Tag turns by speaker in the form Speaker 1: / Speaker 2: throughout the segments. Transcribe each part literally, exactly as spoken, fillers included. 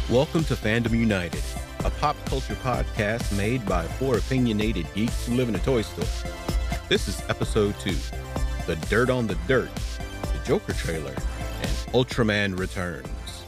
Speaker 1: Welcome to Fandom United, a pop culture podcast made by four opinionated geeks who live in a toy store. This is episode two, The Dirt on the Dirt, the Joker trailer, and Ultraman Returns.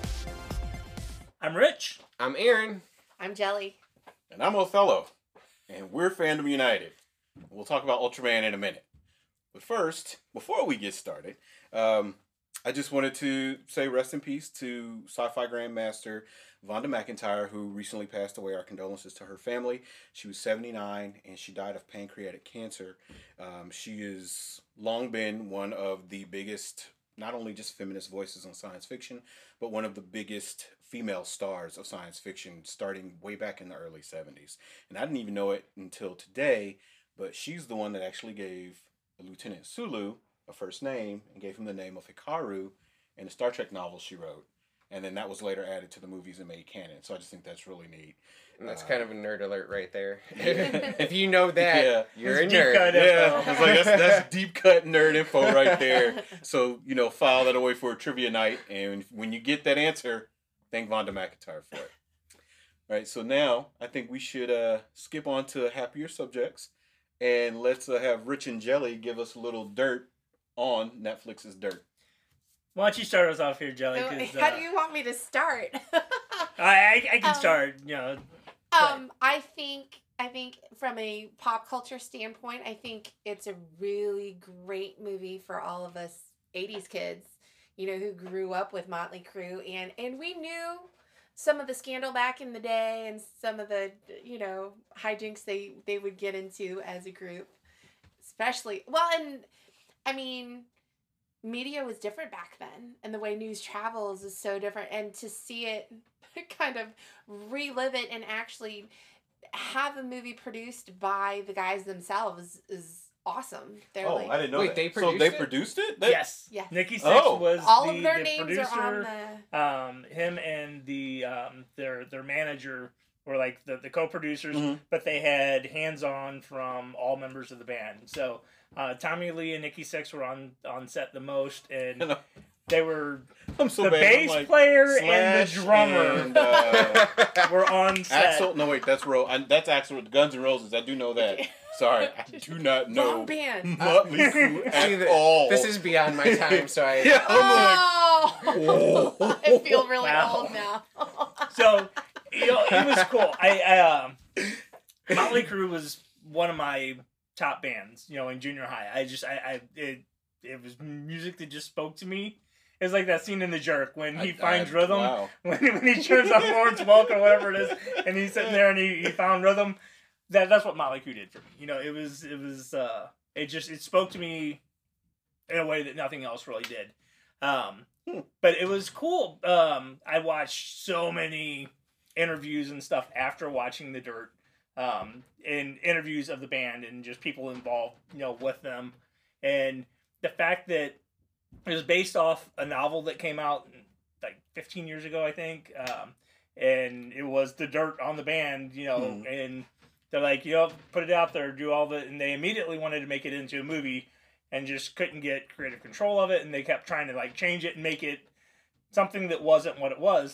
Speaker 2: I'm Rich.
Speaker 3: I'm Aaron.
Speaker 4: I'm Jelly.
Speaker 1: And I'm Othello. And we're Fandom United. We'll talk about Ultraman in a minute. But first, before we get started, um, I just wanted to say rest in peace to Sci-Fi Grandmaster Vonda McIntyre, who recently passed away. Our condolences to her family. She was seventy-nine, and she died of pancreatic cancer. Um, she has long been one of the biggest, not only just feminist voices on science fiction, but one of the biggest female stars of science fiction, starting way back in the early seventies. And I didn't even know it until today, but she's the one that actually gave Lieutenant Sulu a first name and gave him the name of Hikaru in the Star Trek novels she wrote. And then that was later added to the movies and made canon. So I just think that's really neat.
Speaker 3: And that's
Speaker 1: uh,
Speaker 3: kind of a nerd alert right there. If you know that,
Speaker 1: yeah.
Speaker 3: you're
Speaker 2: That's
Speaker 3: a nerd.
Speaker 2: cut
Speaker 1: Yeah,
Speaker 2: info.
Speaker 1: it's like that's, that's deep cut nerd info right there. So, you know, file that away for a trivia night. And when you get that answer, thank Vonda McIntyre for it. All right, so now I think we should uh, skip on to happier subjects. And let's uh, have Rich and Jelly give us a little dirt on Netflix's Dirt.
Speaker 2: Why don't you start us off here, Jelly?
Speaker 4: So,
Speaker 2: 'cause,
Speaker 4: how
Speaker 2: uh,
Speaker 4: do you want me to start?
Speaker 2: I, I, I can
Speaker 4: Um,
Speaker 2: start, you know.
Speaker 4: um, I think I think from a pop culture standpoint, I think it's a really great movie for all of us eighties kids, you know, who grew up with Motley Crue, and and we knew some of the scandal back in the day and some of the, you know, hijinks they they would get into as a group, especially well, and I mean, media was different back then, and the way news travels is so different, and to see it kind of relive it and actually have a movie produced by the guys themselves is awesome. They're
Speaker 1: Oh,
Speaker 4: like,
Speaker 1: I didn't know
Speaker 3: Wait,
Speaker 1: that.
Speaker 3: they
Speaker 1: so
Speaker 3: produced
Speaker 1: they
Speaker 3: it?
Speaker 1: produced it? That-
Speaker 2: Yes.
Speaker 4: Yes.
Speaker 2: Nikki Sixx
Speaker 1: Oh.
Speaker 2: was
Speaker 4: all
Speaker 2: the,
Speaker 4: of their
Speaker 2: the
Speaker 4: names
Speaker 2: producer.
Speaker 4: are on the
Speaker 2: Um, him and the um, their their manager were like the, the co-producers,
Speaker 1: Mhm.
Speaker 2: but they had hands-on from all members of the band. So uh, Tommy Lee and Nikki Sixx were on, on set the most, and they were
Speaker 1: I'm so
Speaker 2: the
Speaker 1: bad.
Speaker 2: bass
Speaker 1: I'm like,
Speaker 2: player and the
Speaker 1: Slash
Speaker 2: drummer
Speaker 1: and, uh,
Speaker 2: were on set.
Speaker 1: Axel, no wait, that's Ro- I, that's Axel with Guns N' Roses. I do know that. Sorry, I do not know
Speaker 4: wrong band.
Speaker 1: Motley Crue at
Speaker 3: See, the-
Speaker 1: all.
Speaker 3: This is beyond my time, so I.
Speaker 1: Yeah, I'm
Speaker 4: Oh, I feel really
Speaker 2: Wow.
Speaker 4: old now.
Speaker 2: So, you know, it was cool. I, I um, Motley Crue was one of my top bands, you know, in junior high. I just, I, I it, it was music that just spoke to me. It was like that scene in The Jerk when he
Speaker 1: I-
Speaker 2: finds
Speaker 1: I-
Speaker 2: rhythm,
Speaker 1: wow.
Speaker 2: when, when he turns on Lawrence Welk or whatever it is, and he's sitting there and he, he found rhythm. That that's what Motley Crue did for me. You know, it was it was uh, it just it spoke to me in a way that nothing else really did. Um,
Speaker 1: Hmm.
Speaker 2: But it was cool. Um, I watched so many interviews and stuff after watching The Dirt, um, and interviews of the band and just people involved, you know, with them, and the fact that it was based off a novel that came out like fifteen years ago, I think, um, and it was The Dirt on the band, you know,
Speaker 1: Hmm.
Speaker 2: and they're like, you know, put it out there, do all the, and they immediately wanted to make it into a movie. And just couldn't get creative control of it, and they kept trying to like change it and make it something that wasn't what it was.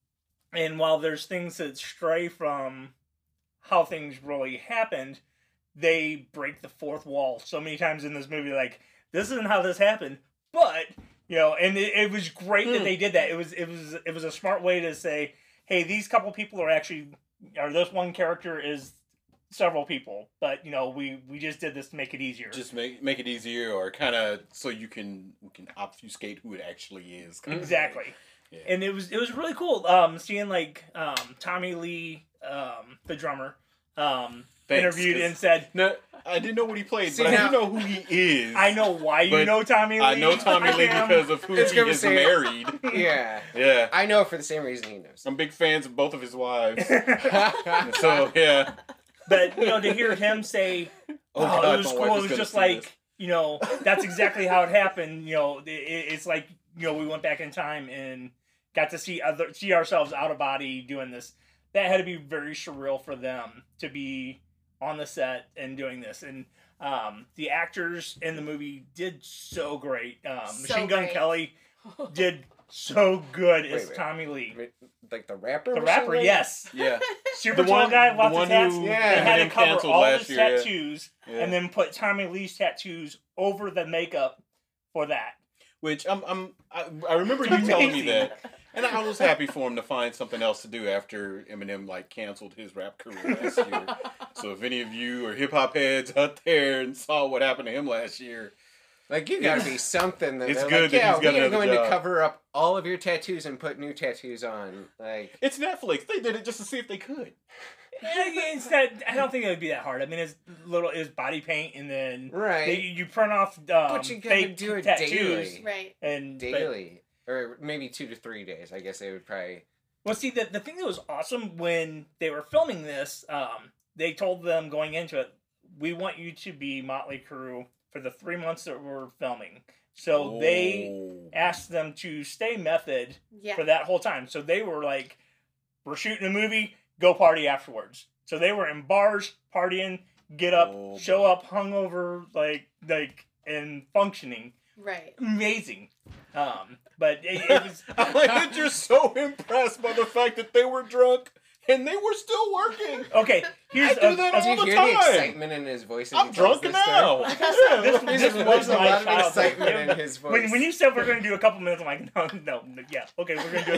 Speaker 2: And while there's things that stray from how things really happened, they break the fourth wall so many times in this movie. Like, this isn't how this happened, but you know, and it, it was great that
Speaker 1: Hmm.
Speaker 2: they did that. It was it was it was a smart way to say, hey, these couple people are actually, or this one character is several people, but you know, we we just did this to make it easier.
Speaker 1: Just make make it easier, or kind of so you can we can obfuscate who it actually is. kinda
Speaker 2: Exactly.
Speaker 1: thing. Yeah.
Speaker 2: And it was it was really cool um seeing like um Tommy Lee, um the drummer, um
Speaker 1: Thanks,
Speaker 2: interviewed
Speaker 1: 'cause-
Speaker 2: and said,
Speaker 1: No, I didn't know what he played,
Speaker 3: See,
Speaker 1: but
Speaker 3: now-
Speaker 1: I do know who he is.
Speaker 2: I know why you
Speaker 1: But
Speaker 2: know Tommy Lee.
Speaker 1: I know Tommy Lee
Speaker 2: am-
Speaker 1: because of who
Speaker 3: It's
Speaker 1: he
Speaker 3: gonna
Speaker 1: is
Speaker 3: say-
Speaker 1: married.
Speaker 3: Yeah.
Speaker 1: Yeah,
Speaker 3: I know it for the same reason he knows.
Speaker 1: I'm big fans of both of his wives. So yeah.
Speaker 2: But you know, to hear him say,
Speaker 1: Oh,
Speaker 2: "Oh,
Speaker 1: God,
Speaker 2: it was
Speaker 1: my
Speaker 2: cool,"
Speaker 1: wife
Speaker 2: it
Speaker 1: is
Speaker 2: was
Speaker 1: gonna
Speaker 2: just
Speaker 1: see
Speaker 2: like
Speaker 1: this.
Speaker 2: you know, that's exactly how it happened. You know, it, it's like you know, we went back in time and got to see other see ourselves out of body doing this. That had to be very surreal for them to be on the set and doing this. And um, the actors in the movie did so great. Um,
Speaker 4: So
Speaker 2: Machine Gun
Speaker 4: great.
Speaker 2: Kelly did so good
Speaker 3: Wait,
Speaker 2: as
Speaker 3: wait.
Speaker 2: Tommy Lee.
Speaker 3: Wait, Like the rapper?
Speaker 2: The
Speaker 3: Machine
Speaker 2: rapper,
Speaker 3: Gun?
Speaker 2: yes.
Speaker 1: Yeah.
Speaker 2: Super
Speaker 1: The
Speaker 2: tall
Speaker 1: one-
Speaker 2: guy,
Speaker 1: the
Speaker 2: lots
Speaker 1: one
Speaker 2: of tats.
Speaker 1: who
Speaker 2: They
Speaker 3: Yeah.
Speaker 2: had to
Speaker 1: Eminem
Speaker 2: cover
Speaker 1: canceled
Speaker 2: all
Speaker 1: last
Speaker 2: his
Speaker 1: year, yeah.
Speaker 2: tattoos
Speaker 1: Yeah.
Speaker 2: and then put Tommy Lee's tattoos over the makeup for that.
Speaker 1: Which I'm, I'm, I, I remember you
Speaker 2: It's
Speaker 1: telling me
Speaker 2: amazing.
Speaker 1: that, and I was happy for him to find something else to do after Eminem like canceled his rap career last year. So if any of you are hip hop heads out there and saw what happened to him last year,
Speaker 3: Like, you gotta be something that
Speaker 1: It's
Speaker 3: they're
Speaker 1: good
Speaker 3: like,
Speaker 1: that
Speaker 3: yeah,
Speaker 1: he's got
Speaker 3: we are
Speaker 1: another
Speaker 3: going
Speaker 1: job.
Speaker 3: to cover up all of your tattoos and put new tattoos on. Like,
Speaker 1: it's Netflix. They did it just to see if they could.
Speaker 2: It's not, I don't think it would be that hard. I mean, it's little is body paint, and then
Speaker 3: right.
Speaker 2: they, you print off um,
Speaker 3: but you gotta
Speaker 2: fake
Speaker 3: do it
Speaker 2: tattoos,
Speaker 3: daily.
Speaker 4: Right.
Speaker 2: and but-
Speaker 3: Daily. Or maybe two to three days. I guess they would probably...
Speaker 2: Well, see, the, the thing that was awesome when they were filming this, um, they told them going into it, we want you to be Motley Crue for the three months that we're filming. So they
Speaker 1: Oh.
Speaker 2: asked them to stay method
Speaker 4: Yeah.
Speaker 2: for that whole time. So they were like, we're shooting a movie, go party afterwards. So they were in bars, partying, get up,
Speaker 1: Oh,
Speaker 2: show
Speaker 1: boy.
Speaker 2: up, hungover, like, like, and functioning.
Speaker 4: Right.
Speaker 2: Amazing. Um, but it, it was...
Speaker 1: I like that you're so impressed by the fact that they were drunk and they were still working.
Speaker 2: Okay, here's
Speaker 1: I do
Speaker 2: a-
Speaker 1: that
Speaker 2: a-
Speaker 1: all
Speaker 3: Did you
Speaker 1: the
Speaker 3: hear the
Speaker 1: time.
Speaker 3: excitement in his voice? as
Speaker 1: I'm
Speaker 3: he tells
Speaker 1: drunk
Speaker 3: this
Speaker 1: now.
Speaker 3: story?
Speaker 1: Yeah,
Speaker 2: This-
Speaker 1: look,
Speaker 2: this
Speaker 3: There's
Speaker 2: was
Speaker 3: was a
Speaker 2: my
Speaker 3: lot of
Speaker 2: childhood.
Speaker 3: excitement in his voice.
Speaker 2: When, when you said we're going to do a couple minutes, I'm like, no, no, no, yeah, okay, we're going to do a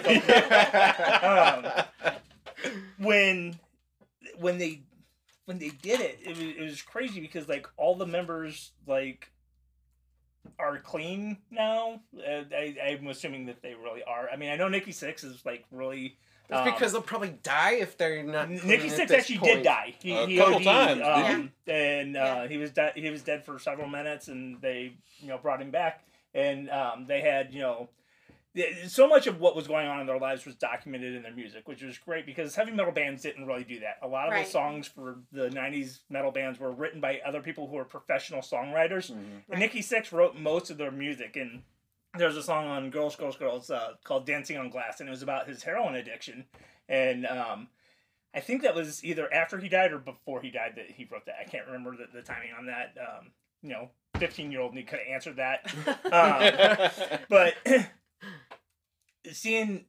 Speaker 2: couple minutes. Um, when when they when they did it, it was, it was crazy because like all the members like are clean now. Uh, I, I'm assuming that they really are. I mean, I know Nikki Sixx is like really.
Speaker 3: That's
Speaker 2: um,
Speaker 3: because they'll probably die if they're not.
Speaker 2: Nikki
Speaker 3: clean at
Speaker 2: Sixx
Speaker 3: this
Speaker 2: actually
Speaker 3: point.
Speaker 2: did die. He,
Speaker 1: A
Speaker 2: he
Speaker 1: couple
Speaker 2: OD'd,
Speaker 1: times, didn't
Speaker 2: um, and uh,
Speaker 4: Yeah.
Speaker 2: he was de- he was dead for several minutes, and they you know brought him back, and um, they had you know th- so much of what was going on in their lives was documented in their music, which was great because heavy metal bands didn't really do that. A lot of
Speaker 4: Right.
Speaker 2: the songs for the nineties metal bands were written by other people who were professional songwriters,
Speaker 1: Mhm.
Speaker 2: and
Speaker 4: Right.
Speaker 2: Nikki Sixx wrote most of their music. And there's a song on Girls, Girls, Girls uh, called "Dancing on Glass," and it was about his heroin addiction. And um, I think that was either after he died or before he died that he wrote that. I can't remember the, the timing on that. Um, you know, fifteen-year-old me could have answered that. Um, but seeing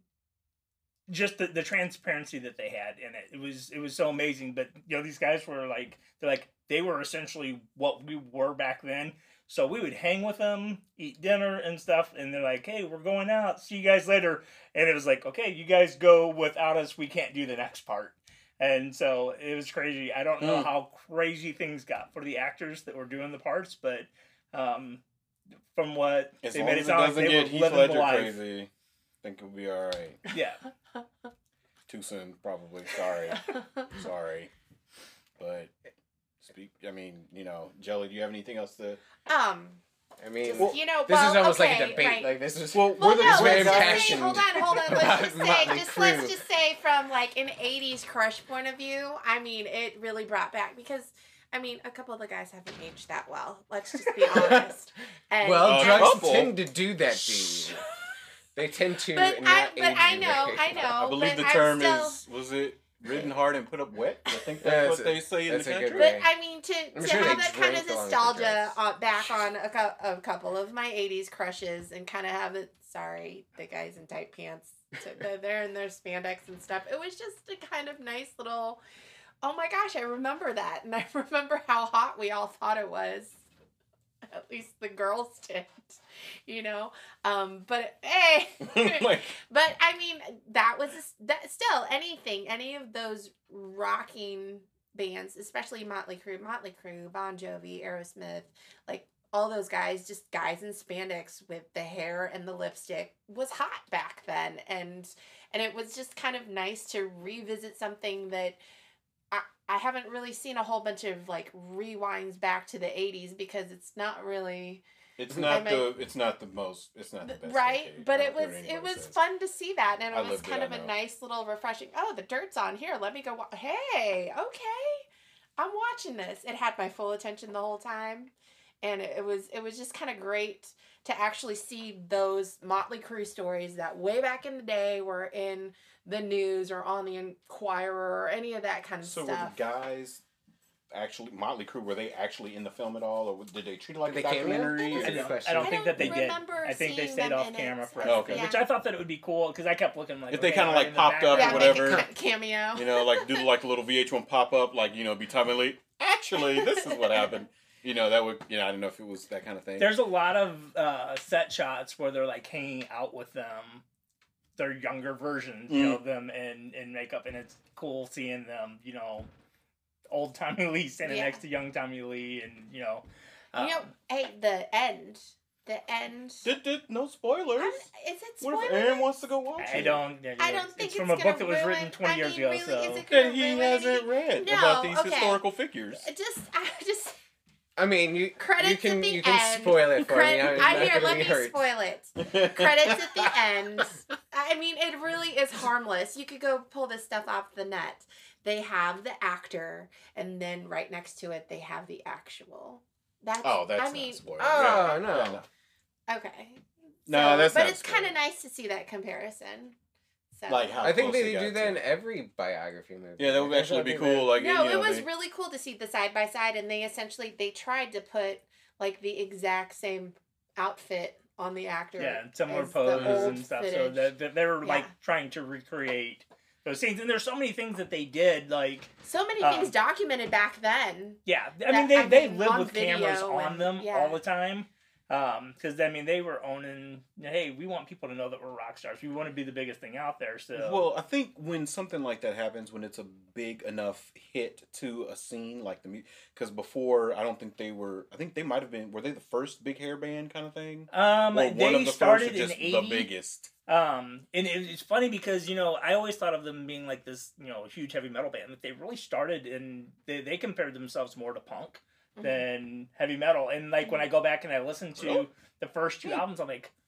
Speaker 2: just the, the transparency that they had in it, it was it was so amazing. But you know, these guys were like they're like they were essentially what we were back then. So we would hang with them, eat dinner and stuff, and they're like, "Hey, we're going out. See you guys later." And it was like, "Okay, you guys go without us. We can't do the next part." And so it was crazy. I don't know
Speaker 1: Mm.
Speaker 2: how crazy things got for the actors that were doing the parts, but um, from what
Speaker 1: As
Speaker 2: they
Speaker 1: long
Speaker 2: made
Speaker 1: as
Speaker 2: it
Speaker 1: it
Speaker 2: sound like
Speaker 1: doesn't
Speaker 2: they
Speaker 1: get
Speaker 2: were
Speaker 1: Heath
Speaker 2: living
Speaker 1: Ledger
Speaker 2: the life.
Speaker 1: crazy, I think it'll be all right.
Speaker 2: Yeah.
Speaker 1: Too soon, probably. Sorry, sorry. But speak. I mean, you know, Jelly. Do you have anything else to?
Speaker 4: um.
Speaker 3: I mean,
Speaker 4: Just,
Speaker 1: Well,
Speaker 4: you know,
Speaker 3: this
Speaker 4: well,
Speaker 3: is almost
Speaker 4: okay,
Speaker 3: like a debate.
Speaker 4: right.
Speaker 3: Like this is.
Speaker 1: Well,
Speaker 4: Well,
Speaker 1: we're the
Speaker 4: no,
Speaker 3: this very
Speaker 4: let's just say,
Speaker 3: impassioned
Speaker 4: hold on, hold on. Let's
Speaker 3: about
Speaker 4: just say,
Speaker 3: Motley
Speaker 4: just
Speaker 3: Crue.
Speaker 4: let's just say, from like an eighties crush point of view, I mean, it really brought back because, I mean, a couple of the guys haven't aged that well. Let's just be honest. And,
Speaker 3: Well,
Speaker 1: A
Speaker 3: drugs
Speaker 1: couple.
Speaker 3: tend to do that to you. They tend to.
Speaker 4: But
Speaker 3: not
Speaker 4: I- but
Speaker 3: age
Speaker 4: I
Speaker 3: you
Speaker 4: know,
Speaker 3: very
Speaker 4: I know.
Speaker 3: well.
Speaker 1: I believe
Speaker 4: but
Speaker 1: the
Speaker 4: I'm
Speaker 1: term
Speaker 4: still-
Speaker 1: is was it ridden hard and put up wet. I think
Speaker 3: Yeah,
Speaker 1: that's
Speaker 3: that's
Speaker 1: what
Speaker 3: a-
Speaker 1: they say in the
Speaker 3: that's a good
Speaker 1: country.
Speaker 3: way.
Speaker 4: But I mean, to,
Speaker 3: I'm
Speaker 4: to
Speaker 3: sure
Speaker 4: have
Speaker 3: they
Speaker 4: that kind of
Speaker 3: drink along with the
Speaker 4: nostalgia
Speaker 3: drugs.
Speaker 4: on, back on a, cou- a couple of my eighties crushes and kind of have it, sorry, the guys in tight pants, so they're, they're in their spandex and stuff. It was just a kind of nice little, oh my gosh, I remember that. And I remember how hot we all thought it was. At least the girls did, you know. Um, but hey,
Speaker 1: Like,
Speaker 4: but I mean, that was a, that still anything, any of those rocking bands, especially Motley Crue, Motley Crue, Bon Jovi, Aerosmith, like all those guys, just guys in spandex with the hair and the lipstick, was hot back then, and and it was just kind of nice to revisit something that I I haven't really seen a whole bunch of like rewinds back to the eighties because it's not really.
Speaker 1: it's
Speaker 4: I
Speaker 1: not
Speaker 4: mean-
Speaker 1: the it's not the most it's not the best.
Speaker 4: Right,
Speaker 1: decade.
Speaker 4: but
Speaker 1: I
Speaker 4: it
Speaker 1: don't care
Speaker 4: was
Speaker 1: what
Speaker 4: it
Speaker 1: anybody
Speaker 4: was
Speaker 1: says.
Speaker 4: fun to see that, and
Speaker 1: I
Speaker 4: it was
Speaker 1: lived it,
Speaker 4: kind
Speaker 1: I
Speaker 4: of a
Speaker 1: know.
Speaker 4: nice little refreshing. Oh, the dirt's on here. Let me go. Wa- hey, okay, I'm watching this. It had my full attention the whole time, and it, it was it was just kind of great to actually see those Motley Crue stories that way back in the day were in the news or on the Inquirer or any of that kind of
Speaker 1: So were
Speaker 4: stuff.
Speaker 1: the guys actually Motley Crue, were they actually in the film at all, or did they treat it like
Speaker 3: Did
Speaker 1: a
Speaker 3: they cameo?
Speaker 1: documentary?
Speaker 4: That
Speaker 1: or-
Speaker 2: I
Speaker 4: is-
Speaker 2: don't,
Speaker 3: question.
Speaker 2: I don't
Speaker 4: I
Speaker 2: think
Speaker 4: don't
Speaker 2: that they did.
Speaker 4: remember
Speaker 2: I think they
Speaker 4: seeing
Speaker 2: stayed
Speaker 4: them
Speaker 2: off
Speaker 4: in
Speaker 2: camera
Speaker 4: it.
Speaker 2: for
Speaker 1: Oh, okay.
Speaker 2: it.
Speaker 4: Yeah.
Speaker 2: Which I thought that it would be cool because I kept looking like
Speaker 1: If they
Speaker 2: okay,
Speaker 1: kinda,
Speaker 2: right
Speaker 1: like,
Speaker 2: in the
Speaker 1: popped up or
Speaker 4: Yeah,
Speaker 2: background.
Speaker 4: make a
Speaker 1: whatever.
Speaker 4: ca- cameo.
Speaker 1: You know, like do like a little V H one pop up, like you know, be Tommy Lee. Actually, this is what happened. You know, that would you know, I don't know if it was that kind of thing.
Speaker 2: There's a lot of uh, set shots where they're like hanging out with them, their younger versions, you
Speaker 1: Mm.
Speaker 2: know, them in, in makeup, and it's cool seeing them, you know, old Tommy Lee standing
Speaker 4: Yeah.
Speaker 2: next to young Tommy Lee, and you know,
Speaker 4: You know,
Speaker 2: um,
Speaker 4: hey, the end. The end.
Speaker 1: Did, did no spoilers.
Speaker 4: I'm- Is it
Speaker 1: What if
Speaker 4: spoilers?
Speaker 1: Aaron wants to go watch
Speaker 2: I
Speaker 1: it?
Speaker 2: don't. yeah,
Speaker 4: I
Speaker 2: you know,
Speaker 4: don't think
Speaker 2: it's
Speaker 4: it's
Speaker 2: from a
Speaker 4: gonna
Speaker 2: book that was written
Speaker 4: ruin-
Speaker 2: twenty
Speaker 4: I
Speaker 2: years
Speaker 4: mean,
Speaker 2: ago.
Speaker 4: really,
Speaker 2: so
Speaker 4: is it gonna
Speaker 1: That he
Speaker 4: ruin
Speaker 1: hasn't
Speaker 4: any-
Speaker 1: read
Speaker 4: No,
Speaker 1: about these
Speaker 4: okay.
Speaker 1: historical figures.
Speaker 4: Just, I just
Speaker 3: I mean, you
Speaker 4: Credits
Speaker 3: you can
Speaker 4: at the
Speaker 3: you can
Speaker 4: end.
Speaker 3: spoil it for
Speaker 4: credit.
Speaker 3: me. I'm
Speaker 4: I
Speaker 3: not
Speaker 4: hear.
Speaker 3: gonna
Speaker 4: Let
Speaker 3: be
Speaker 4: me
Speaker 3: hurt.
Speaker 4: spoil it. Credits at the end. I mean, it really is harmless. You could go pull this stuff off the net. They have the actor, and then right next to it, they have the actual. That's.
Speaker 1: Oh, that's
Speaker 4: I mean,
Speaker 1: not a spoiler.
Speaker 3: Oh,
Speaker 1: Yeah.
Speaker 3: no.
Speaker 1: Yeah, no.
Speaker 4: okay.
Speaker 1: No,
Speaker 4: So-
Speaker 1: that's
Speaker 4: But
Speaker 1: not
Speaker 4: it's
Speaker 1: a
Speaker 4: kind of
Speaker 1: spoiler.
Speaker 4: nice to see that comparison. So.
Speaker 1: Like how
Speaker 3: I think
Speaker 1: close
Speaker 3: they
Speaker 1: got
Speaker 3: do that in
Speaker 1: to.
Speaker 3: every biography movie.
Speaker 1: Yeah, that would
Speaker 3: I
Speaker 1: actually be
Speaker 3: think
Speaker 1: cool. Like
Speaker 4: no,
Speaker 1: you know,
Speaker 4: it was
Speaker 1: they-
Speaker 4: really cool to see the side by side, and they essentially they tried to put like the exact same outfit on the actor.
Speaker 2: yeah, and similar
Speaker 4: as the
Speaker 2: pose
Speaker 4: old
Speaker 2: and stuff. So
Speaker 4: footage.
Speaker 2: that that they were like
Speaker 4: Yeah.
Speaker 2: trying to recreate those scenes, and there's so many things that they did. Like,
Speaker 4: So many
Speaker 2: Um,
Speaker 4: things documented back then.
Speaker 2: yeah, I
Speaker 4: That-
Speaker 2: mean they
Speaker 4: I
Speaker 2: they
Speaker 4: mean,
Speaker 2: live
Speaker 4: on
Speaker 2: with cameras
Speaker 4: video
Speaker 2: on
Speaker 4: and-
Speaker 2: them
Speaker 4: yeah.
Speaker 2: all the time. Um, because I mean they were owning. Hey, we want people to know that we're rock stars. We want to be the biggest thing out there. So
Speaker 1: Well, I think when something like that happens, when it's a big enough hit to a scene like the because before I don't think they were. I think they might have been. Were they the first big hair band kind of thing?
Speaker 2: um,
Speaker 1: Or one
Speaker 2: they
Speaker 1: of the
Speaker 2: started
Speaker 1: first, or
Speaker 2: in
Speaker 1: just
Speaker 2: eighty.
Speaker 1: the biggest.
Speaker 2: Um, and it, it's funny because, you know, I always thought of them being like this, you know, huge heavy metal band. That they really started and they, they compared themselves more to punk
Speaker 4: Mhm.
Speaker 2: than heavy metal. And like when I go back and I listen to
Speaker 1: Really?
Speaker 2: the first two albums, I'm like,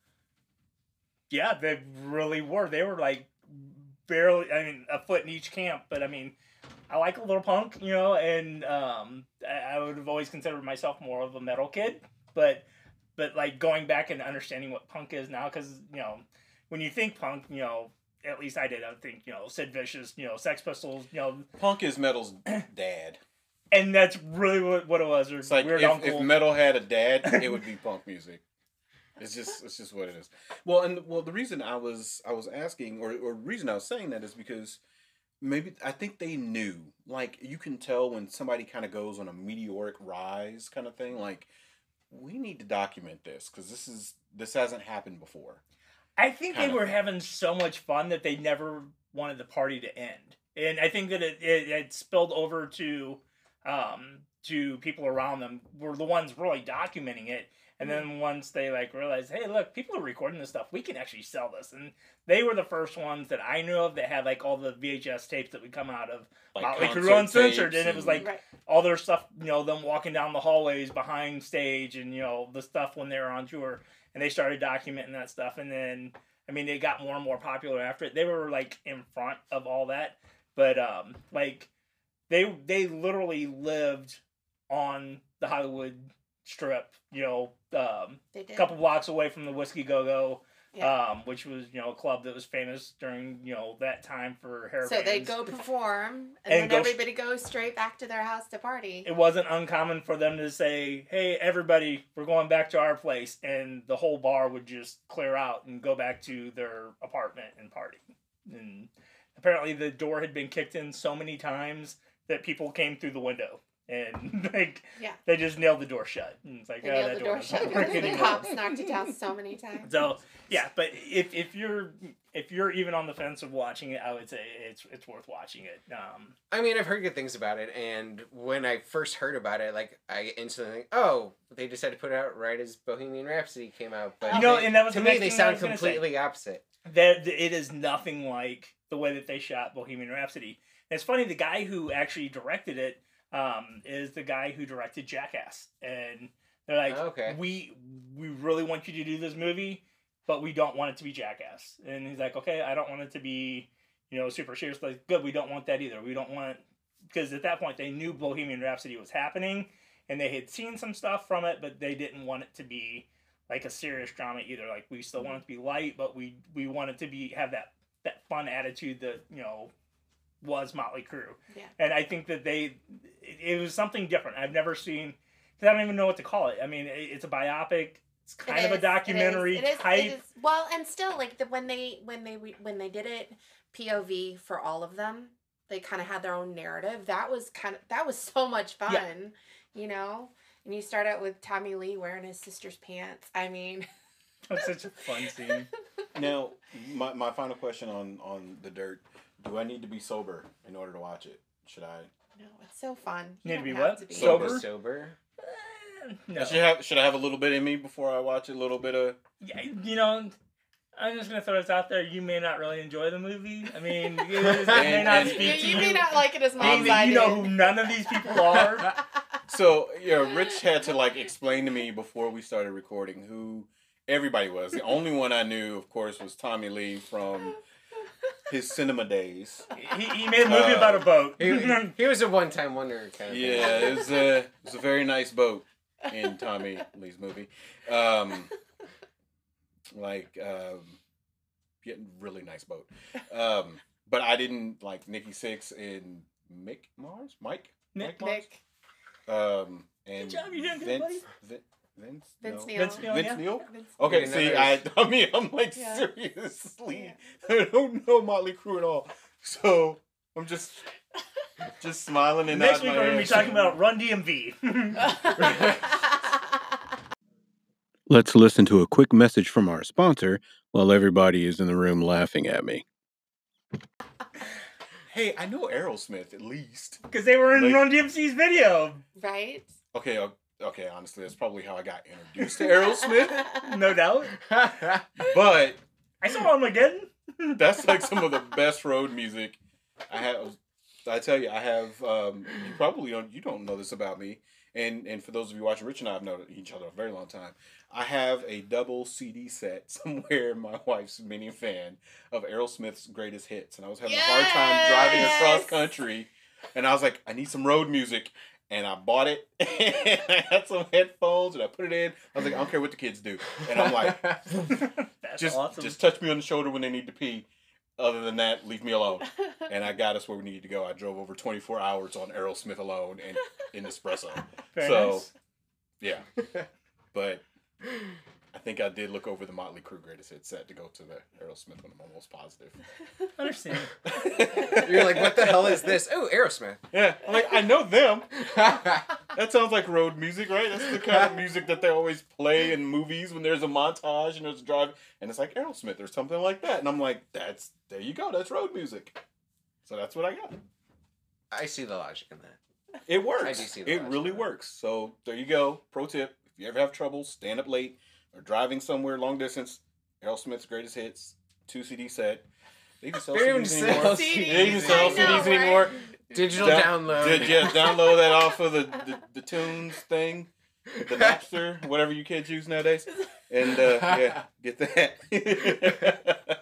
Speaker 2: yeah, they really were. They were like barely, I mean, a foot in each camp. But I mean, I like a little punk, you know, and um, I, I would have always considered myself more of a metal kid. But, but like going back and understanding what punk is now, because, you know, when you think punk, you know, at least I did, I would think, you know, Sid Vicious, you know, Sex Pistols, you know,
Speaker 1: Punk is metal's dad.
Speaker 2: and that's really what, what it was. Or
Speaker 1: It's like
Speaker 2: Weird
Speaker 1: if,
Speaker 2: Uncle.
Speaker 1: if metal had a dad, it would be punk music. It's just it's just what it is. Well, and well, the reason I was I was asking, or or reason I was saying that is because maybe I think they knew. Like you can tell when somebody kind of goes on a meteoric rise, kind of thing. Like we need to document this because this is this hasn't happened before.
Speaker 2: I think they
Speaker 1: kind of
Speaker 2: were
Speaker 1: thing.
Speaker 2: having so much fun that they never wanted the party to end. And I think that it, it, it spilled over to um, to people around them were the ones really documenting it. And then once they like realized, hey, look, people are recording this stuff. We can actually sell this. And they were the first ones that I knew of that had like all the V H S tapes that would come out of
Speaker 1: Like
Speaker 2: Motley
Speaker 1: concert
Speaker 2: Crue Uncensored.
Speaker 1: tapes
Speaker 2: And it was like
Speaker 4: Right.
Speaker 2: all their stuff, you know, them walking down the hallways behind stage and, you know, the stuff when they were on tour. And they started documenting that stuff. And then, I mean, they got more and more popular after it. They were like in front of all that. But, um, like, they they literally lived on the Hollywood Strip, you know, um,
Speaker 4: They
Speaker 2: a
Speaker 4: did.
Speaker 2: couple blocks away from the Whiskey Go Go,
Speaker 4: Yeah.
Speaker 2: um, which was, you know, a club that was famous during, you know, that time for hair
Speaker 4: So they
Speaker 2: bands.
Speaker 4: go perform, and,
Speaker 2: And
Speaker 4: then
Speaker 2: go-
Speaker 4: everybody goes straight back to their house to party.
Speaker 2: It wasn't uncommon for them to say, hey, everybody, we're going back to our place. And the whole bar would just clear out and go back to their apartment and party. And apparently the door had been kicked in so many times that people came through the window. And like
Speaker 4: Yeah.
Speaker 2: they just nailed the door shut. And it's like,
Speaker 4: They
Speaker 2: oh,
Speaker 4: nailed
Speaker 2: that
Speaker 4: the door
Speaker 2: doesn't
Speaker 4: shut
Speaker 2: work
Speaker 4: because the
Speaker 2: anymore.
Speaker 4: cops knocked it down so many times.
Speaker 2: So yeah, but if if you're if you're even on the fence of watching it, I would say it's it's worth watching it. Um,
Speaker 3: I mean, I've heard good things about it, and when I first heard about it, like I instantly, think, oh, they decided to put it out right as Bohemian Rhapsody came out. But
Speaker 2: You know,
Speaker 3: they-
Speaker 2: and that was
Speaker 3: to
Speaker 2: the
Speaker 3: me,
Speaker 2: next
Speaker 3: they
Speaker 2: thing I
Speaker 3: sound
Speaker 2: was gonna say.
Speaker 3: completely opposite.
Speaker 2: that it is nothing like the way that they shot Bohemian Rhapsody. And it's funny, the guy who actually directed it um, is the guy who directed Jackass, and they're like,
Speaker 3: Okay.
Speaker 2: we we really want you to do this movie, but we don't want it to be Jackass. And he's like, okay, I don't want it to be, you know, super serious. Like, good, we don't want that either. We don't want, because at that point they knew Bohemian Rhapsody was happening, and they had seen some stuff from it, but they didn't want it to be like a serious drama either. Like, we still want it to be light, but we we want it to be have that that fun attitude that, you know, was Motley Crue.
Speaker 4: Yeah.
Speaker 2: And I think that they, it, it was something different. I've never seen. I don't even know what to call it. I mean, it, it's a biopic. It's kind
Speaker 4: It
Speaker 2: of a
Speaker 4: is,
Speaker 2: documentary
Speaker 4: it is, it is,
Speaker 2: type.
Speaker 4: It is, well, and still, like the, when they when they re- when they did it P O V for all of them, they kind of had their own narrative. That was kind of that was so much fun,
Speaker 2: Yeah.
Speaker 4: you know. And you start out with Tommy Lee wearing his sister's pants. I mean,
Speaker 2: That's such a fun scene.
Speaker 1: Now, my, my final question on, on The Dirt. Do I need to be sober in order to watch it? Should I?
Speaker 4: no, it's so fun.
Speaker 2: Need to
Speaker 4: don't
Speaker 2: be
Speaker 4: have
Speaker 2: what?
Speaker 4: to be.
Speaker 2: Sober?
Speaker 3: Sober.
Speaker 2: Eh, no.
Speaker 1: Should I have Should I have a little bit in me before I watch it? A little bit of.
Speaker 2: Yeah, you know, I'm just gonna throw this out there. You may not really enjoy the movie. I mean, it, it may
Speaker 1: And-
Speaker 2: not
Speaker 1: and-
Speaker 2: speak
Speaker 4: You,
Speaker 2: to
Speaker 4: you
Speaker 2: you.
Speaker 4: may not like it as much
Speaker 2: Being
Speaker 4: as
Speaker 2: that
Speaker 4: I
Speaker 2: you
Speaker 4: did.
Speaker 2: know who none of these people are.
Speaker 1: So yeah, Rich had to like explain to me before we started recording who everybody was. The only one I knew, of course, was Tommy Lee from his cinema days.
Speaker 2: He, he made a movie
Speaker 1: Uh,
Speaker 2: about a boat.
Speaker 3: He, he was a one-time wonder kind of
Speaker 1: Yeah, it was a it was a very nice boat in Tommy Lee's movie. Um, like um, yeah, really nice boat. Um, but I didn't like Nikki Sixx and Mick Mars, Mike,
Speaker 2: Nick-
Speaker 1: Mike Mars.
Speaker 4: Nick.
Speaker 1: Um, and
Speaker 2: Good job, you're doing good,
Speaker 1: Vince,
Speaker 2: buddy.
Speaker 1: Vin- Vince,
Speaker 4: Vince
Speaker 1: no.
Speaker 4: Neil.
Speaker 2: Vince Neil,
Speaker 1: Vince
Speaker 2: yeah.
Speaker 1: Neil.
Speaker 4: Vince-
Speaker 1: Okay,
Speaker 3: Yeah,
Speaker 1: see,
Speaker 3: no,
Speaker 1: I,
Speaker 3: there's-
Speaker 1: I mean, I'm like
Speaker 4: Yeah.
Speaker 1: seriously, I don't know Motley Crue at all, so I'm just, just smiling and
Speaker 2: Next
Speaker 1: nodding
Speaker 2: week
Speaker 1: my
Speaker 2: we're gonna be
Speaker 1: head.
Speaker 2: talking about Run D M V.
Speaker 1: Let's listen to a quick message from our sponsor while everybody is in the room laughing at me. Hey, I know Aerosmith at least.
Speaker 2: Because they were in
Speaker 1: Like-
Speaker 2: Run D M C's video.
Speaker 4: Right?
Speaker 1: Okay, uh, okay, honestly, that's probably how I got introduced to Aerosmith.
Speaker 2: No doubt.
Speaker 1: But
Speaker 2: I saw Armageddon.
Speaker 1: that's like some of the best road music I have. I tell you, I have. Um, you probably don't. You don't know this about me. And and for those of you watching, Rich and I have known each other a very long time. I have a double C D set somewhere in my wife's minivan of Aerosmith's greatest hits, and I was having a hard time driving across
Speaker 4: Yes!
Speaker 1: country, and I was like, I need some road music, and I bought it, and I had some headphones, and I put it in. I was like, I don't care what the kids do, and I'm like,
Speaker 2: That's
Speaker 1: just
Speaker 2: awesome.
Speaker 1: just touch me on the shoulder when they need to pee. Other than that, leave me alone. And I got us where we needed to go. I drove over twenty-four hours on Aerosmith alone and in espresso.
Speaker 2: Very
Speaker 1: so,
Speaker 2: nice.
Speaker 1: Yeah. But I think I did look over the Motley Crue greatest hit set to go to the Aerosmith one. I'm almost positive.
Speaker 2: Understand.
Speaker 3: You're like, what the hell is this? Oh, Aerosmith.
Speaker 1: Yeah. I'm like, I know them. That sounds like road music, right? That's the kind of music that they always play in movies when there's a montage and there's a drive. And it's like Aerosmith or something like that. And I'm like, that's, there you go. That's road music. So that's what I got.
Speaker 3: I see the logic in that.
Speaker 1: It works.
Speaker 3: I do see the
Speaker 1: It
Speaker 3: logic
Speaker 1: really
Speaker 3: in that.
Speaker 1: works. So there you go. Pro tip: if you ever have trouble, stand up late, or driving somewhere long distance, Aerosmith's greatest hits, two C D set. They even sell
Speaker 3: They don't
Speaker 1: C Ds
Speaker 3: even
Speaker 1: anymore.
Speaker 3: sell
Speaker 1: They
Speaker 3: C Ds.
Speaker 1: don't even sell
Speaker 4: I
Speaker 1: C Ds
Speaker 4: know, right?
Speaker 1: anymore.
Speaker 3: Digital
Speaker 1: Da-
Speaker 3: download.
Speaker 1: Did, yeah, download that off of the, the, the Tunes thing, the Napster, whatever you kids use nowadays, and uh, yeah, get that.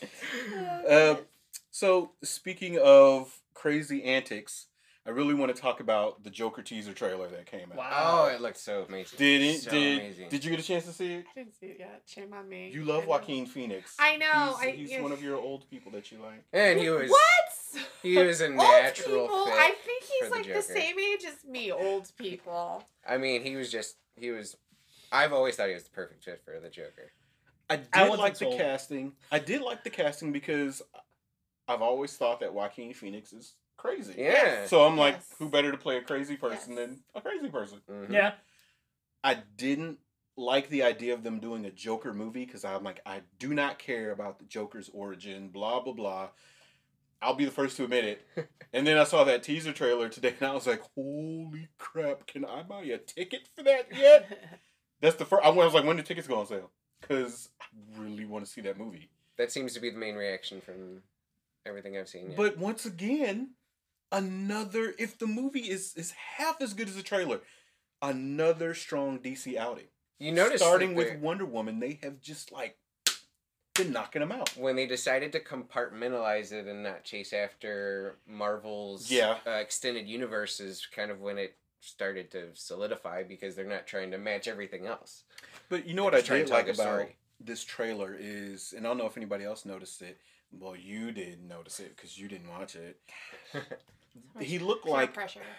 Speaker 1: uh, so speaking of crazy antics, I really want to talk about the Joker teaser trailer that came out.
Speaker 3: Oh, it looked so amazing.
Speaker 1: Did it?
Speaker 3: So
Speaker 1: did
Speaker 3: amazing.
Speaker 1: Did you get a chance to see it?
Speaker 4: I didn't see it yet. Shame on me.
Speaker 1: You love
Speaker 4: I know.
Speaker 1: Joaquin Phoenix.
Speaker 4: I know,
Speaker 1: He's,
Speaker 4: I-
Speaker 1: he's
Speaker 4: yeah.
Speaker 1: one of your old people that you like.
Speaker 3: And he was
Speaker 4: What?
Speaker 3: he was a
Speaker 4: Old
Speaker 3: natural
Speaker 4: people?
Speaker 3: fit.
Speaker 4: I think
Speaker 3: for
Speaker 4: he's
Speaker 3: the
Speaker 4: like the
Speaker 3: Joker.
Speaker 4: same age as me. Old people.
Speaker 3: I mean, he was just he was. I've always thought he was the perfect fit for the Joker.
Speaker 1: I did
Speaker 2: I wasn't
Speaker 1: like the
Speaker 2: sold.
Speaker 1: casting. I did like the casting because I've always thought that Joaquin Phoenix is crazy.
Speaker 3: Yeah.
Speaker 1: So I'm like,
Speaker 4: Yes.
Speaker 1: who better to play a crazy person
Speaker 4: Yes.
Speaker 1: than a crazy person?
Speaker 3: Mhm.
Speaker 2: Yeah.
Speaker 1: I didn't like the idea of them doing a Joker movie because I'm like, I do not care about the Joker's origin, blah, blah, blah. I'll be the first to admit it. And then I saw that teaser trailer today and I was like, holy crap, can I buy a ticket for that yet? That's the first, I was like, when do tickets go on sale? Because I really want to see that movie.
Speaker 3: That seems to be the main reaction from everything I've seen. Yeah.
Speaker 1: But once again, another, if the movie is, is half as good as the trailer, another strong D C outing.
Speaker 3: you notice
Speaker 1: Starting
Speaker 3: that
Speaker 1: with
Speaker 3: they're-
Speaker 1: Wonder Woman, they have just like been knocking them out.
Speaker 3: when they decided to compartmentalize it and not chase after Marvel's
Speaker 1: Yeah.
Speaker 3: uh, extended universe is kind of when it started to solidify because they're not trying to match everything else.
Speaker 1: But you know
Speaker 3: They're
Speaker 1: what I
Speaker 3: just trying
Speaker 1: did
Speaker 3: to tell
Speaker 1: like
Speaker 3: their
Speaker 1: about
Speaker 3: story.
Speaker 1: this trailer is, and I don't know if anybody else noticed it. Well, you didn't notice it because you didn't watch it. He looked
Speaker 4: Peer
Speaker 1: like
Speaker 4: pressure.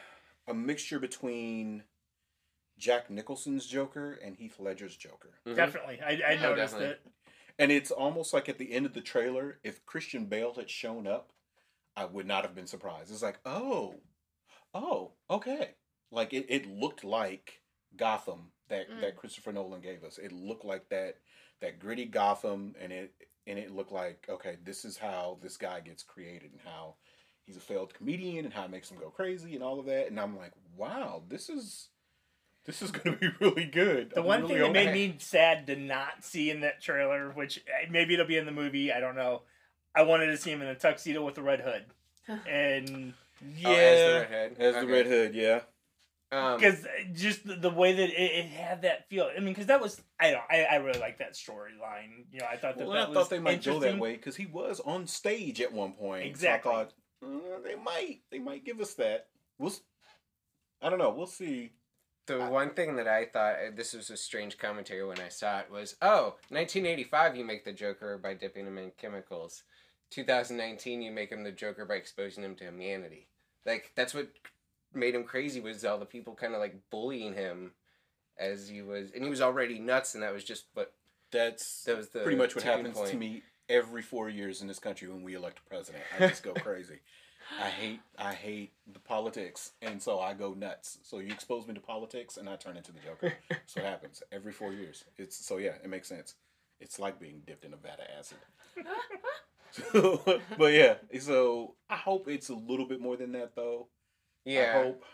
Speaker 1: a mixture between Jack Nicholson's Joker and Heath Ledger's Joker.
Speaker 3: Mhm.
Speaker 2: Definitely, I, I
Speaker 3: Oh,
Speaker 2: noticed
Speaker 3: definitely.
Speaker 2: it.
Speaker 1: And it's almost like at the end of the trailer, if Christian Bale had shown up, I would not have been surprised. It's like, oh, oh, okay. Like it, it looked like Gotham that,
Speaker 4: Mm.
Speaker 1: that Christopher Nolan gave us. It looked like that that gritty Gotham, and it and it looked like, okay, this is how this guy gets created and how he's a failed comedian and how it makes him go crazy and all of that. And I'm like, wow, this is this is gonna be really good.
Speaker 2: The
Speaker 1: I'm
Speaker 2: one
Speaker 1: really
Speaker 2: thing that made
Speaker 1: hoping-
Speaker 2: me sad to not see in that trailer, which eh, maybe it'll be in the movie, I don't know. I wanted to see him in a tuxedo with a red hood, and
Speaker 1: yeah,
Speaker 3: Oh, as the Red Hood.
Speaker 1: as the
Speaker 3: Okay.
Speaker 1: Red Hood, yeah.
Speaker 3: Um,
Speaker 2: because just the, the way that it, it had that feel. I mean, because that was I don't I, I really like that storyline. You know, I thought that
Speaker 1: Well,
Speaker 2: that
Speaker 1: I
Speaker 2: was
Speaker 1: thought they might go that
Speaker 2: interesting.
Speaker 1: way because he was on stage at one point.
Speaker 2: Exactly.
Speaker 1: So I thought uh, they might, they might give us that. We'll, s- I don't know. We'll see.
Speaker 3: the one thing that I thought, uh, this was a strange commentary when I saw it, was, oh, nineteen eighty-five you make the Joker by dipping him in chemicals. two thousand nineteen you make him the Joker by exposing him to humanity. Like, that's what made him crazy, was all the people kind of like bullying him as he was, and he was already nuts, and that was just what,
Speaker 1: That's
Speaker 3: that was the
Speaker 1: pretty much what
Speaker 3: tipping
Speaker 1: happens
Speaker 3: point.
Speaker 1: to me every four years in this country when we elect a president. I just go crazy. I hate, I hate the politics, and so I go nuts. So you expose me to politics, and I turn into the Joker. That's what happens every four years. It's so yeah, it makes sense. It's like being dipped in Nevada acid. So, but yeah, so I hope it's a little bit more than that, though.
Speaker 3: Yeah.
Speaker 1: I hope.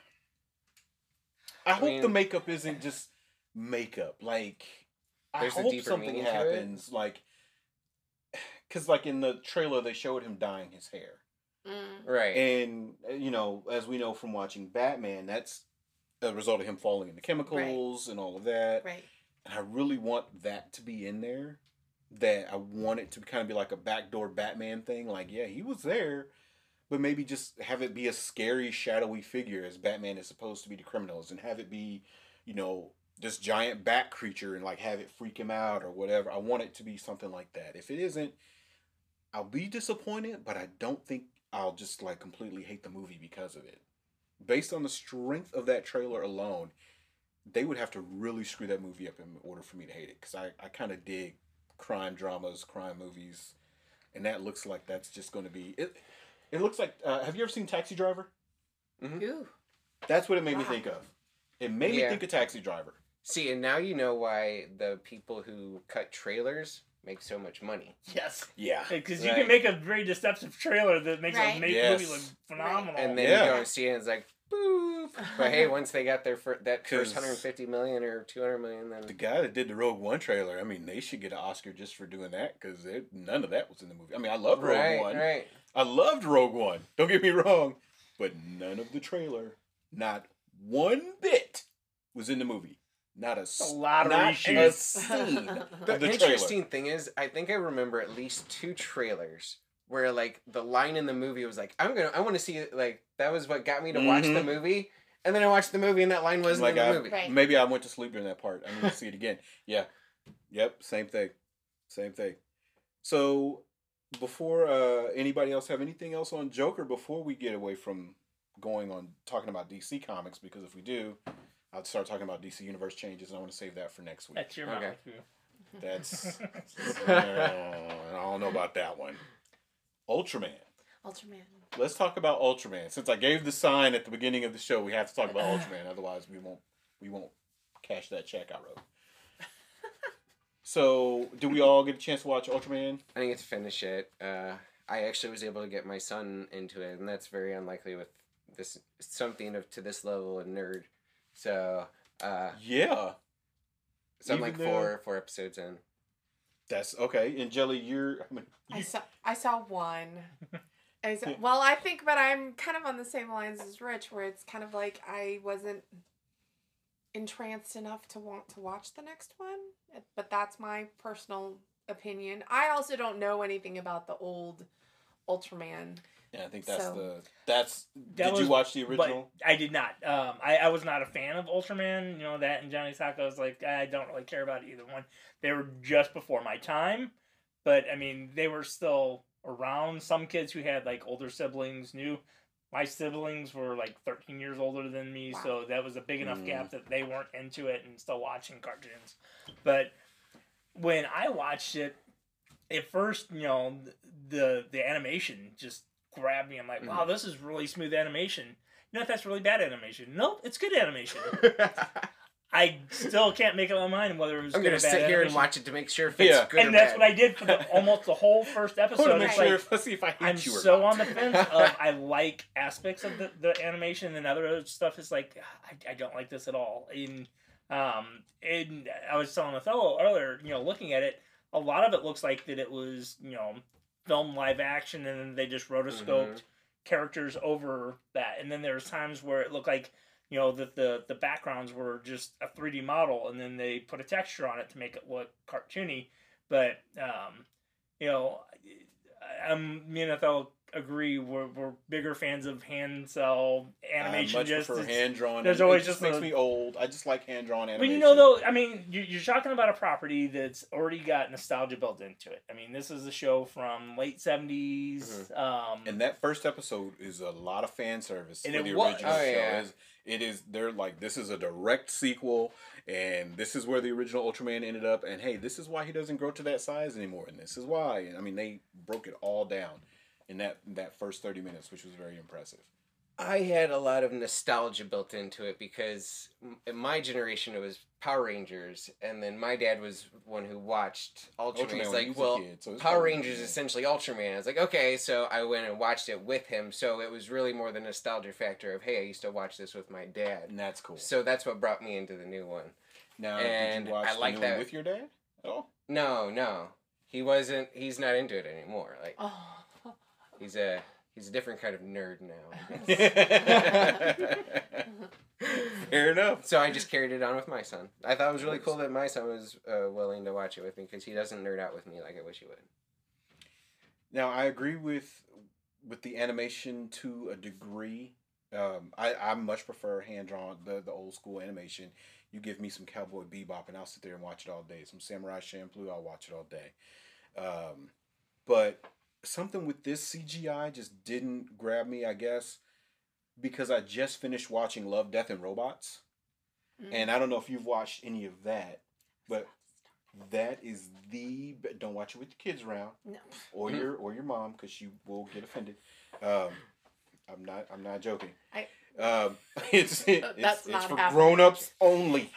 Speaker 1: I, hope
Speaker 3: mean-
Speaker 1: the makeup isn't just makeup. Like, I
Speaker 3: There's a
Speaker 1: hope
Speaker 3: deeper
Speaker 1: something
Speaker 3: meaning to it.
Speaker 1: happens. Like, because like in the trailer, they showed him dyeing his hair,
Speaker 4: Mm.
Speaker 3: Right.
Speaker 1: and uh, you know, as we know from watching Batman, that's a result of him falling into chemicals and all of that.
Speaker 4: Right.
Speaker 1: And I really want that to be in there. That I want it to kind of be like a backdoor Batman thing. Like, yeah, he was there, but maybe just have it be a scary, shadowy figure as Batman is supposed to be to criminals, and have it be, you know, this giant bat creature and like have it freak him out or whatever. I want it to be something like that. If it isn't, I'll be disappointed, but I don't think I'll just like completely hate the movie because of it. Based on the strength of that trailer alone, they would have to really screw that movie up in order for me to hate it, because I, I kind of dig crime dramas, crime movies, and that looks like that's just going to be it. It looks like. Uh, have you ever seen Taxi Driver?
Speaker 4: Ooh.
Speaker 1: That's what it made me
Speaker 4: Wow.
Speaker 1: think of. It made me
Speaker 3: Yeah.
Speaker 1: think of Taxi Driver.
Speaker 3: See, and now you know why the people who cut trailers make so much money.
Speaker 2: Yes,
Speaker 1: Yeah.
Speaker 2: because you
Speaker 3: Right.
Speaker 2: can make a very deceptive trailer that makes
Speaker 4: Right.
Speaker 2: a ma-
Speaker 1: Yes.
Speaker 2: movie look phenomenal.
Speaker 3: And then
Speaker 1: Yeah.
Speaker 3: you go and see it, and it's like, boop. But hey, once they got their fir- that first
Speaker 1: 'Cause-
Speaker 3: one hundred fifty million or two hundred million,
Speaker 1: The
Speaker 3: then
Speaker 1: guy that did the Rogue One trailer, I mean, they should get an Oscar just for doing that, because none of that was in the movie. I mean, I loved Rogue
Speaker 3: right,
Speaker 1: One.
Speaker 3: right.
Speaker 1: I loved Rogue One. Don't get me wrong, but none of the trailer, not one bit, was in the movie. Not a, s-
Speaker 2: A lot of
Speaker 1: not a
Speaker 2: reshoots.
Speaker 1: scene
Speaker 3: The,
Speaker 1: of the trailer.
Speaker 3: interesting thing is, I think I remember at least two trailers where like the line in the movie was like, "I'm gonna, I want to see it." Like that was what got me to watch the
Speaker 1: Mhm.
Speaker 3: movie, and then I watched the movie and that line wasn't
Speaker 1: Like
Speaker 3: in the
Speaker 1: I,
Speaker 3: movie.
Speaker 4: Right.
Speaker 1: maybe I went to sleep during that part. I need to see it again. Yeah, yep, same thing, same thing. So, before uh, anybody else have anything else on Joker, before we get away from going on talking about D C Comics, because if we do, I'll start talking about D C Universe changes, and I want to save that for next week.
Speaker 2: That's your
Speaker 3: Okay.
Speaker 2: mouth. too.
Speaker 1: That's I don't know about that one. Ultraman.
Speaker 4: Ultraman.
Speaker 1: Let's talk about Ultraman. Since I gave the sign at the beginning of the show, we have to talk about Ultraman. Otherwise, we won't we won't cash that check I wrote. So, do we all get a chance to watch Ultraman?
Speaker 3: I didn't get to finish it. Uh, I actually was able to get my son into it, and that's very unlikely with this something of to this level of nerd. So, uh,
Speaker 1: Yeah,
Speaker 3: so I'm
Speaker 1: Even
Speaker 3: like
Speaker 1: though-
Speaker 3: four four episodes in.
Speaker 1: that's okay. And Jelly, you're. I mean,
Speaker 4: I
Speaker 1: you-
Speaker 4: saw I saw one. I saw, well, I think, but I'm kind of on the same lines as Rich, where it's kind of like I wasn't entranced enough to want to watch the next one. But that's my personal opinion. I also don't know anything about the old Ultraman.
Speaker 1: yeah, I think that's
Speaker 4: So-
Speaker 1: the that's.
Speaker 2: That
Speaker 1: did you
Speaker 2: was-
Speaker 1: watch the original?
Speaker 2: But I did not. Um, I, I was not a fan of Ultraman. You know that, and Johnny Sokka was like, I don't really care about either one. They were just before my time, but I mean, they were still around. Some kids who had like older siblings knew. my siblings were like thirteen years older than me,
Speaker 4: Wow.
Speaker 2: so that was a big enough
Speaker 1: Mm.
Speaker 2: gap that they weren't into it and still watching cartoons. But when I watched it, at first, you know, the the animation just grabbed me. I'm like, wow, this is really smooth animation. You know if that's really bad animation? Nope, it's good animation. I still can't make up my mind whether it was
Speaker 3: I'm
Speaker 2: good
Speaker 3: gonna
Speaker 2: or bad
Speaker 3: sit here and
Speaker 2: animation.
Speaker 3: watch it to make sure if it's
Speaker 1: Yeah.
Speaker 3: good
Speaker 2: And
Speaker 3: or
Speaker 2: that's
Speaker 3: bad.
Speaker 2: what I did for the, almost the whole first
Speaker 1: I want
Speaker 2: episode.
Speaker 1: to make
Speaker 2: It's
Speaker 1: sure.
Speaker 2: like,
Speaker 1: If, let's see if I hate
Speaker 2: I'm
Speaker 1: you or
Speaker 2: so
Speaker 1: not.
Speaker 2: on the fence of I like aspects of the, the animation and other stuff is like I, I don't like this at all. And um and I was telling Othello earlier, you know, looking at it, a lot of it looks like that it was, you know, film live action and then they just rotoscoped
Speaker 3: Mhm.
Speaker 2: characters over that. And then there was times where it looked like, you know, that the, the backgrounds were just a three D model and then they put a texture on it to make it look cartoony. But um, you know, I'm me and Ethel agree we're, we're bigger fans of hand cell animation.
Speaker 1: I much
Speaker 2: just
Speaker 1: prefer
Speaker 2: it's-
Speaker 1: hand drawn.
Speaker 2: there's
Speaker 1: It
Speaker 2: always
Speaker 1: just
Speaker 2: just
Speaker 1: makes
Speaker 2: a-
Speaker 1: me old. I just like hand drawn
Speaker 2: But
Speaker 1: animation.
Speaker 2: you know, though, I mean, you- you're talking about a property that's already got nostalgia built into it. I mean, this is a show from late seventies. Um,
Speaker 1: And that first episode is a lot of fan service
Speaker 2: And
Speaker 1: for
Speaker 2: it
Speaker 1: the
Speaker 2: was.
Speaker 1: original
Speaker 3: Oh,
Speaker 1: show.
Speaker 3: yeah.
Speaker 1: It's- It is. They're like, this is a direct sequel, and this is where the original Ultraman ended up. And hey, this is why he doesn't grow to that size anymore, and this is why. And I mean, they broke it all down in that that first thirty minutes, which was very impressive.
Speaker 3: I had a lot of nostalgia built into it because m- in my generation it was Power Rangers, and then my dad was one who watched Ultraman.
Speaker 1: Ultraman
Speaker 3: He's
Speaker 1: when
Speaker 3: like,
Speaker 1: he was a
Speaker 3: well,
Speaker 1: kid, so it's
Speaker 3: Power
Speaker 1: probably-
Speaker 3: Rangers is
Speaker 1: yeah.
Speaker 3: essentially Ultraman. I was like, okay, so I went and watched it with him. So it was really more the nostalgia factor of, hey, I used to watch this with my dad.
Speaker 1: And that's cool.
Speaker 3: So that's what brought me into the new one.
Speaker 1: Now,
Speaker 3: and
Speaker 1: did you watch
Speaker 3: I
Speaker 1: the
Speaker 3: like
Speaker 1: new
Speaker 3: that-
Speaker 1: one with your dad at all?
Speaker 3: No, no, he wasn't. He's not into it anymore. Like
Speaker 4: Oh.
Speaker 3: he's a he's a different kind of nerd now. I guess.
Speaker 1: Fair enough.
Speaker 3: So I just carried it on with my son. I thought it was really cool that my son was uh, willing to watch it with me because he doesn't nerd out with me like I wish he would.
Speaker 1: Now I agree with with the animation to a degree. Um, I, I much prefer hand drawn the, the old school animation. You give me some Cowboy Bebop and I'll sit there and watch it all day. Some Samurai Champloo, I'll watch it all day. Um, but something with this C G I just didn't grab me, I guess, because I just finished watching Love, Death, and Robots. And I don't know if you've watched any of that, but that is the be- don't watch it with your kids around
Speaker 4: No.
Speaker 1: or
Speaker 3: Mhm.
Speaker 1: your or your mom because she will get offended. Um, I'm not I'm not joking.
Speaker 4: I-
Speaker 1: um, it's it's,
Speaker 4: That's
Speaker 1: it's
Speaker 4: not
Speaker 1: for
Speaker 4: happening.
Speaker 1: grown ups only.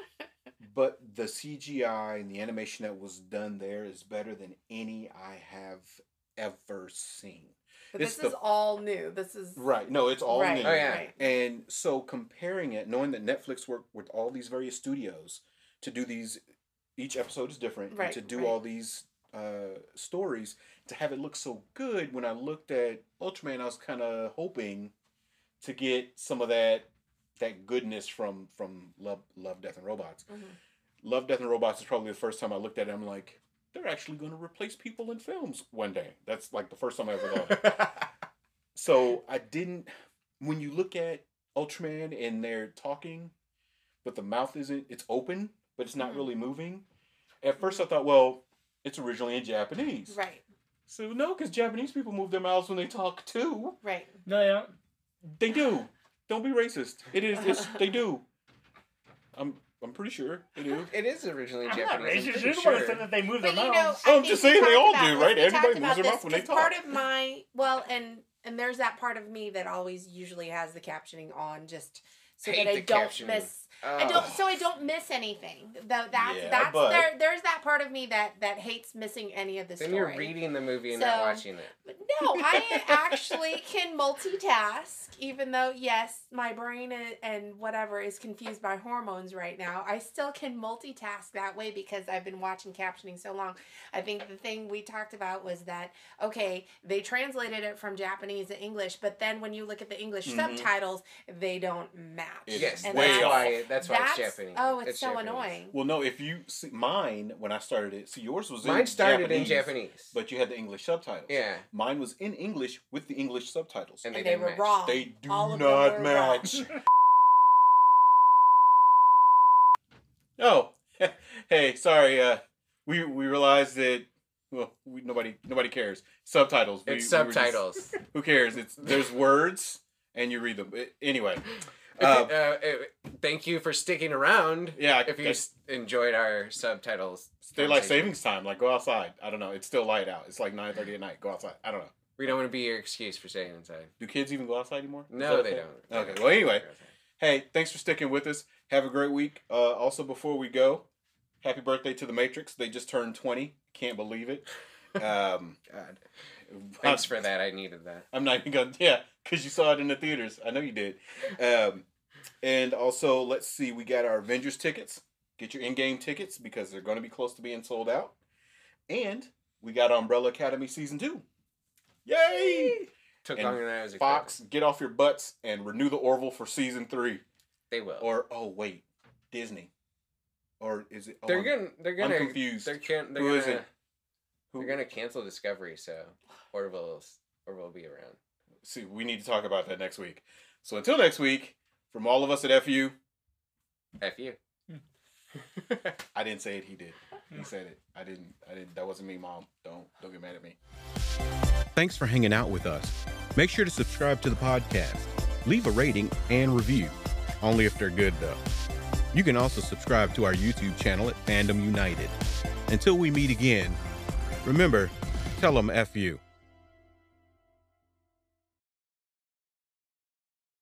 Speaker 1: But the C G I and the animation that was done there is better than any I have ever seen.
Speaker 4: But
Speaker 1: It's
Speaker 4: this is
Speaker 1: the-
Speaker 4: all new. This is
Speaker 1: Right? No, it's all
Speaker 4: right.
Speaker 1: new.
Speaker 3: Oh, yeah.
Speaker 4: Right.
Speaker 1: And so comparing it, knowing that Netflix worked with all these various studios to do these, each episode is different, and
Speaker 4: Right,
Speaker 1: to do
Speaker 4: right.
Speaker 1: all these uh, stories, to have it look so good. When I looked at Ultraman, I was kind of hoping to get some of that that goodness from from Love, Love, Death, and Robots.
Speaker 4: Mhm.
Speaker 1: Love, Death, and Robots is probably the first time I looked at it. I'm like, they're actually going to replace people in films one day. That's like the first time I ever thought. of it. So I didn't. When you look at Ultraman and they're talking, but the mouth isn't. It's open, but it's not
Speaker 4: Mhm.
Speaker 1: really moving. At first, I thought, well, it's originally in Japanese.
Speaker 4: Right.
Speaker 1: So no, because Japanese people move their mouths when they talk too.
Speaker 4: Right.
Speaker 2: no, yeah.
Speaker 1: They do. Don't be racist. It is. It's, they do. I'm. I'm pretty sure they do.
Speaker 3: It is originally
Speaker 2: I'm not
Speaker 3: Japanese. I'm
Speaker 2: racist.
Speaker 3: pretty
Speaker 2: You're the one that
Speaker 3: sure.
Speaker 2: said that they move
Speaker 4: But
Speaker 2: their
Speaker 4: you know,
Speaker 2: mouths.
Speaker 4: I
Speaker 1: Oh, I'm
Speaker 4: think
Speaker 1: just
Speaker 4: we
Speaker 1: saying they
Speaker 4: talked
Speaker 1: all
Speaker 4: about
Speaker 1: do,
Speaker 4: this.
Speaker 1: right?
Speaker 4: We
Speaker 1: Everybody
Speaker 4: talked
Speaker 1: moves their
Speaker 4: about
Speaker 1: mouth when
Speaker 4: this
Speaker 1: they
Speaker 4: 'cause Part
Speaker 1: talk.
Speaker 4: of my well, and and there's that part of me that always usually has the captioning on, just so
Speaker 3: Hate
Speaker 4: that I
Speaker 3: the
Speaker 4: don't
Speaker 3: captioning.
Speaker 4: miss.
Speaker 3: Oh.
Speaker 4: I don't. So I don't miss anything. Though that's
Speaker 1: Yeah,
Speaker 4: that's
Speaker 1: but-
Speaker 4: there. There's that part of me that that hates missing any of the
Speaker 3: Then
Speaker 4: story.
Speaker 3: you're reading the movie and not
Speaker 4: So-
Speaker 3: watching it.
Speaker 4: But no, I actually can multitask, even though, yes, my brain and, and whatever is confused by hormones right now. I still can multitask that way because I've been watching captioning so long. I think the thing we talked about was that, okay, they translated it from Japanese to English, but then when you look at the English
Speaker 1: Mhm.
Speaker 4: subtitles, they don't match.
Speaker 1: It's
Speaker 3: Yes,
Speaker 4: And
Speaker 1: way
Speaker 3: that's
Speaker 1: off.
Speaker 3: why. That's why
Speaker 4: That's-
Speaker 3: it's Japanese.
Speaker 4: Oh, it's, so
Speaker 3: Japanese.
Speaker 4: annoying.
Speaker 1: Well, no. If you see mine when I started it, see yours was
Speaker 3: Mine
Speaker 1: in
Speaker 3: started
Speaker 1: Japanese,
Speaker 3: in Japanese.
Speaker 1: but you had the English subtitles.
Speaker 3: Yeah,
Speaker 1: Mine was in English with the English subtitles.
Speaker 3: and
Speaker 4: And
Speaker 3: they,
Speaker 4: they
Speaker 3: didn't
Speaker 4: were
Speaker 3: match.
Speaker 4: wrong.
Speaker 1: They do
Speaker 4: All of them
Speaker 1: not
Speaker 4: were
Speaker 1: match.
Speaker 4: wrong.
Speaker 1: Oh, hey, sorry. Uh, we we realized that well, we, nobody nobody cares. Subtitles. We,
Speaker 3: It's
Speaker 1: we were just-
Speaker 3: subtitles.
Speaker 1: who cares? It's there's words and you read them. It- anyway,
Speaker 3: If
Speaker 1: uh,
Speaker 3: it- uh, it- thank you for sticking around.
Speaker 1: yeah.
Speaker 3: If you
Speaker 1: I-
Speaker 3: s- enjoyed our subtitles,
Speaker 1: daylight
Speaker 3: conversation.
Speaker 1: savings time. Like go outside. I don't know. It's still light out. It's like nine thirty at night. Go outside. I don't know.
Speaker 3: We don't want to be your excuse for staying inside.
Speaker 1: Do kids even go outside anymore? Is
Speaker 3: No,
Speaker 1: that
Speaker 3: they
Speaker 1: okay?
Speaker 3: don't.
Speaker 1: Okay. Well, anyway. Hey, thanks for sticking with us. Have a great week. Uh, also, before we go, happy birthday to the Matrix. They just turned twenty. Can't believe it. Um,
Speaker 3: God, thanks for that. I needed that.
Speaker 1: I'm not even gonna. Yeah, because you saw it in the theaters. I know you did. Um, and also, let's see. We got our Avengers tickets. Get your in-game tickets because they're going to be close to being sold out. And we got Umbrella Academy season two. Yay!
Speaker 3: Took
Speaker 1: And
Speaker 3: longer than I was expecting.
Speaker 1: Fox, get off your butts and renew the Orville for season three.
Speaker 3: They will.
Speaker 1: Or oh wait, Disney. Or is it? Oh,
Speaker 3: they're
Speaker 1: I'm-
Speaker 3: gonna. They're
Speaker 1: I'm
Speaker 3: gonna.
Speaker 1: confused.
Speaker 3: They're can. They're
Speaker 1: Who
Speaker 3: gonna.
Speaker 1: is it? Who-
Speaker 3: They're gonna cancel Discovery, so Orville's Orville will be around.
Speaker 1: See, we need to talk about that next week. So until next week, from all of us at F U,
Speaker 3: F you.
Speaker 1: I didn't say it. He did. He said it. I didn't. I didn't. That wasn't me, Mom. Don't don't get mad at me. Thanks for hanging out with us. Make sure to subscribe to the podcast. Leave a rating and review. Only if they're good, though. You can also subscribe to our YouTube channel at Fandom United. Until we meet again, remember, tell them F you.